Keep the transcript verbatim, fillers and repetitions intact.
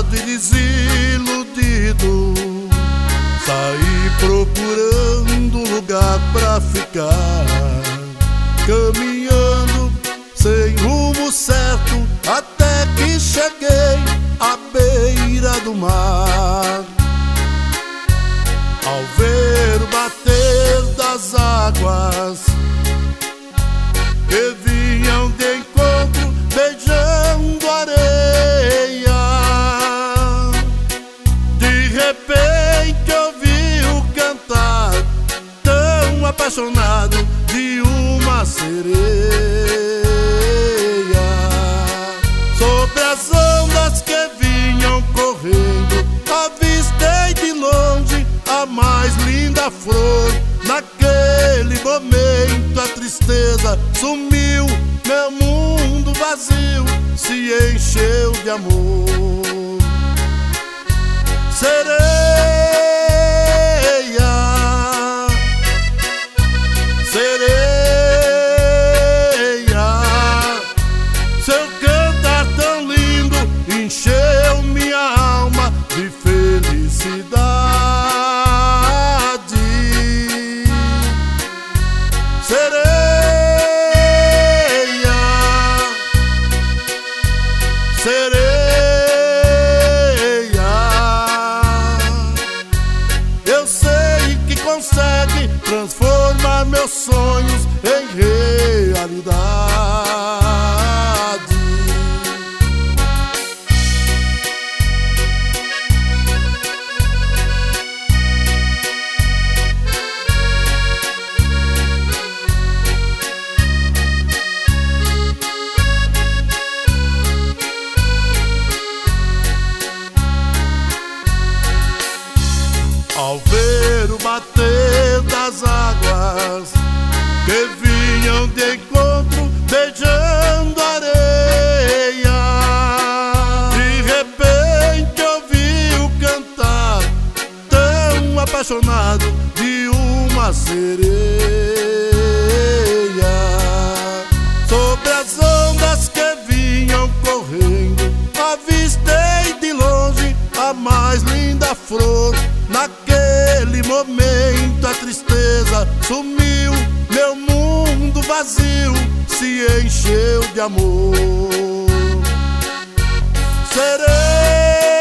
Cansado e desiludido, saí procurando lugar pra ficar, caminhando sem rumo certo, até que cheguei à beira do mar. Ao ver o bater das águas que vinham de encontro, beijando a areia, de repente ouvi o cantar tão apaixonado de uma sereia. Sobre as ondas que vinham correndo, avistei de longe a mais linda flor. Naquele momento a tristeza sumiu, meu mundo vazio se encheu de amor. Sereia, sereia, seu cantar tão lindo encheu minha alma de felicidade. Sereia, sereia, eu sei que consegue transformar meus sonhos em realidade. Ao ver o bater das águas que vinham de encontro, beijando a areia, de repente ouvi o cantar tão apaixonado de uma sereia. Sobre as ondas que vinham correndo, avistei de longe a mais linda flor. Naquele momento a tristeza sumiu, meu mundo vazio se encheu de amor. Sereia,